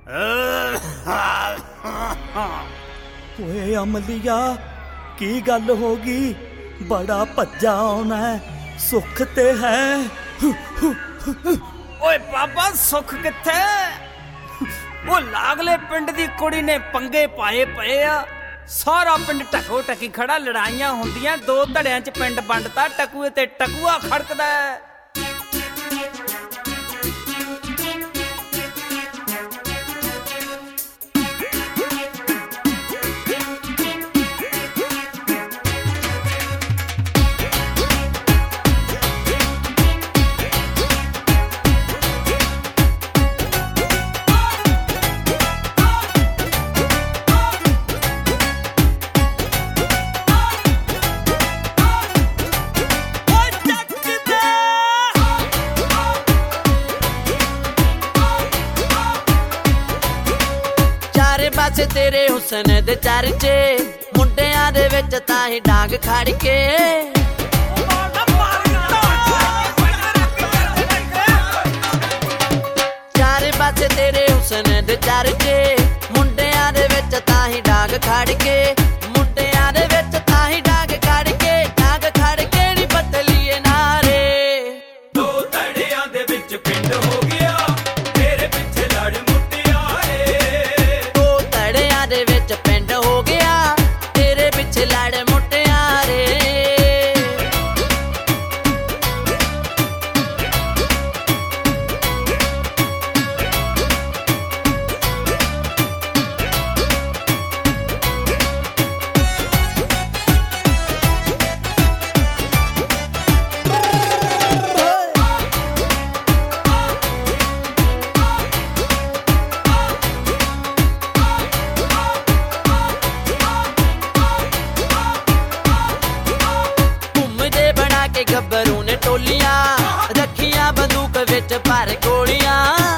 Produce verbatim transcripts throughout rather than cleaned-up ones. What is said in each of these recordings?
ਓਏ ਅਮਲੀਆ ਕੀ ਗੱਲ ਹੋ ਗਈ? ਬੜਾ ਭੱਜਾ ਆਉਣਾ ਸੁੱਖ ਤੇ ਹੈ। ਓਏ ਬਾਬਾ ਸੁੱਖ ਕਿੱਥੇ? ਉਹ ਲਾਗਲੇ ਪਿੰਡ ਦੀ ਕੁੜੀ ਨੇ ਪੰਗੇ ਪਾਏ ਪਏ ਆ। ਸਾਰਾ ਪਿੰਡ ਟਕੋ ਟਕੀ ਖੜਾ, ਲੜਾਈਆਂ ਹੁੰਦੀਆਂ, ਦੋ ਧੜਿਆਂ 'ਚ ਪਿੰਡ ਵੰਡਤਾ, ਟਕੂਏ ਤੇ ਟਕੂਆ ਖੜਕਦਾ। ਪਾਸੇ ਤੇਰੇ ਹੁਸਨ ਦੇ ਚਰਚੇ, ਮੁੰਡਿਆਂ ਦੇ ਵਿੱਚ ਤਾਂ ਹੀ ਡਾਂਗ ਖੜ ਕੇ। ਚਾਰੇ ਪਾਸੇ ਤੇਰੇ ਹੁਸਨ ਦੇ ਚਰਚੇ, ਮੁੰਡਿਆਂ ਦੇ ਵਿੱਚ ਤਾਂ ਹੀ ਡਾਂਗ ਖੜ ਕੇ। ਮੁੰਡਿਆਂ ਦੇ ਵਿੱਚ ਤਾਂ ਹੀ ਡਾਂਗ ਖੜ ਕੇ, ਡਾਂਗ ਖੜ ਕੇ ਨੀ ਬਦਲੀਏ ਨਾਰੇ। ਦੋ ਧੜਿਆਂ ਦੇ ਵਿੱਚ ਪਿੰਡ ਹੋ ਗਿਆ, ਤੇਰੇ ਪਿੱਛੇ ਲੜ ਮੁਟਿਆਰੇ। ਦੋ ਧੜਿਆਂ ਦੇ ਵਿੱਚ ਪਿੰਡ ਹੋ ਗਿਆ, ਤੇਰੇ ਪਿੱਛੇ ਲੜ ਮੁਟਿਆਰੇ। ਗੱਭਰੂ ਨੇ ਟੋਲੀਆਂ ਰੱਖੀਆਂ ਬੰਦੂਕ ਵਿੱਚ ਭਰ ਗੋਲੀਆਂ।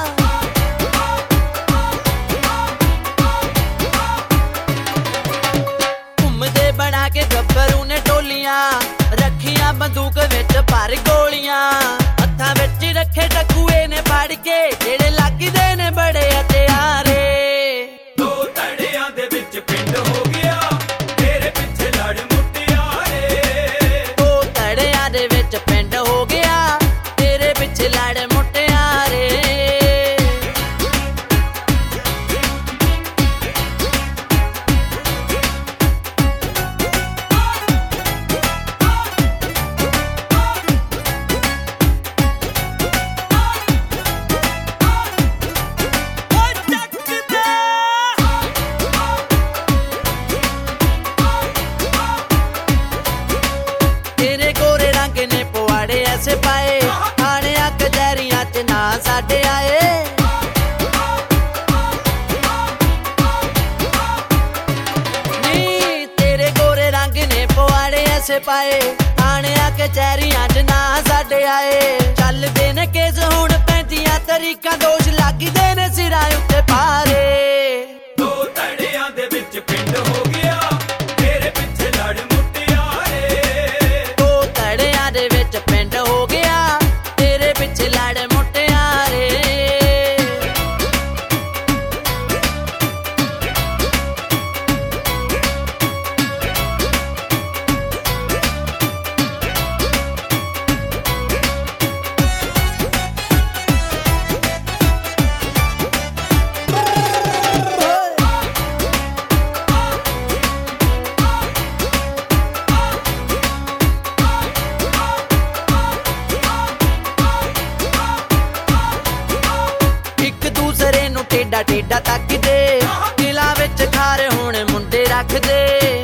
ਘੁੰਮਦੇ ਬਣਾ ਕੇ ਗੱਭਰੂ ਨੇ ਟੋਲੀਆਂ ਰੱਖੀਆਂ ਬੰਦੂਕ ਵਿੱਚ ਭਰ ਗੋਲੀਆਂ। ਹੱਥਾਂ ਵਿੱਚ ਰੱਖੇ ਟਕੂਏ ਨੇ ਫੜ ਕੇ, ਜਿਹੜੇ ਲੱਗਦੇ ਨੇ ਬੜੇ ਹਥਿਆਰੇ। ਦੋ ਧੜਿਆਂ ਦੇ ਵਿੱਚ ਪਿੰਡ ਹੋ ਗਿਆ, ਤੇਰੇ ਪਿੱਛੇ ਲੜ ਮੁਟਿਆਰੇ। ਦੋ ਧੜਿਆਂ ਦੇ ਵਿੱਚ ਪਿੰਡ ਹੋ ਗਿਆ, ਤੇਰੇ ਪਿੱਛੇ ਲੜ ਮੁਟਿਆਰੇ। ਤੇਰੇ ਗੋਰੇ ਰੰਗ ਨੇ ਪਵਾੜੇ ਐਸੇ ਪਾਏ, ਥਾਣਿਆਂ ਕਚਹਿਰੀਆਂ 'ਚ ਨਾ ਸਾਡੇ ਆਏ। ਨੀ ਤੇਰੇ ਗੋਰੇ ਰੰਗ ਨੇ ਪਵਾੜੇ ਐਸੇ ਪਾਏ, ਥਾਣਿਆਂ ਕਚਹਿਰੀਆਂ 'ਚ ਨਾ ਸਾਡੇ ਆਏ। ਚੱਲਦੇ ਨੇ ਕੇਸ ਹੁਣ ਪੈਂਦੀਆਂ ਤਰੀਕਾਂ, ਦੋਸ਼ ਲੱਗਦੇ ਨੇ ਸਿਰਾਂ ਉੱਤੇ ਭਾਰੇ। ਦੋ ਧੜਿਆਂ ਦੇ ਵਿੱਚ ਪਿੰਡ ਹੋ ਗਿਆ, ਤੇਰੇ ਪਿੱਛੇ ਲੜ ਮੁਟਿਆਰੇ। ਦੋ ਧੜਿਆਂ ਦੇ ਵਿੱਚ ਪਿੰਡ ਹੋ ਗਿਆ, ਤੇਰੇ ਪਿੱਛੇ ਲੜ ਮੁਟਿਆਰੇ। ਇੱਕ ਦੂਸਰੇ ਨੂੰ ਟੇਡਾ ਟੇਡਾ ਤੱਕਦੇ, ਦਿਲਾਂ ਵਿੱਚ ਖਾਰ ਹੁਣ ਮੁੰਡੇ ਰੱਖਦੇ।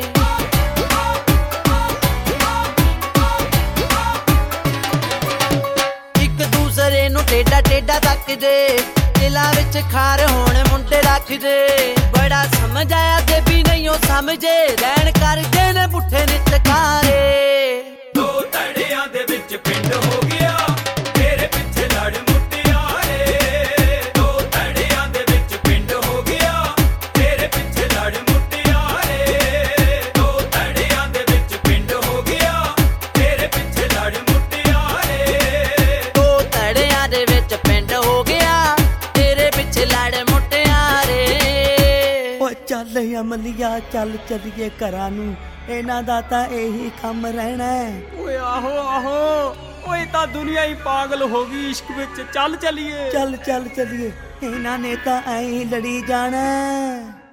ਇੱਕ ਦੂਸਰੇ ਨੂੰ ਟੇਡਾ ਟੇਡਾ ਤੱਕਦੇ, ਦਿਲਾਂ ਵਿੱਚ ਖਾਰ ਹੁਣ ਮੁੰਡੇ ਰੱਖਦੇ। ਬੜਾ ਸਮਝ ਆਇਆ ਤੇ ਵੀ ਨਹੀਂ ਉਹ ਸਮਝੇ, ਰਹਿਣ ਕਰਦੇ ਨੇ ਪੁੱਠੇ ਨਿੱਤ ਖਾਰੇ। ਦੋ ਧੜਿਆਂ ਦੇ ਵਿੱਚ ਪਿੰਡ ਹੋ ਗਿਆ, ਤੇਰੇ ਪਿੱਛੇ ਲੜ ਮੁਟਿਆਰੇ। ਦੋ ਧੜਿਆਂ ਦੇ ਵਿੱਚ ਪਿੰਡ ਹੋ ਗਿਆ, ਤੇਰੇ ਪਿੱਛੇ ਲੜ ਮੁਟਿਆਰੇ। ਦੋ ਧੜਿਆਂ ਦੇ ਵਿੱਚ ਪਿੰਡ ਹੋ ਗਿਆ, ਤੇਰੇ ਪਿੱਛੇ ਲੜ ਮੁਟਿਆਰੇ। ਦੋ ਧੜਿਆਂ ਦੇ ਵਿੱਚ ਪਿੰਡ ਹੋ ਗਿਆ, ਤੇਰੇ ਪਿੱਛੇ ਲੜ ਮੁਟਿਆਰੇ। ਚੱਲ ਅਮਲੀਆ ਚੱਲ ਚੱਲੀਏ ਘਰਾਂ ਨੂੰ, ਇਹਨਾਂ ਦਾ ਤਾਂ ਇਹੀ ਕੰਮ ਰਹਿਣਾ ਹੈ। ਓਏ ਆਹੋ ਆਹੋ, ਓਏ ਤਾਂ ਦੁਨੀਆ ਹੀ ਪਾਗਲ ਹੋ ਗਈ ਇਸ਼ਕ ਵਿੱਚ, ਚੱਲ ਚੱਲੀਏ। ਚੱਲ ਚੱਲ ਚੱਲੀਏ, ਇਹਨਾਂ ਨੇ ਤਾਂ ਐਂ ਲੜੀ ਜਾਣਾ।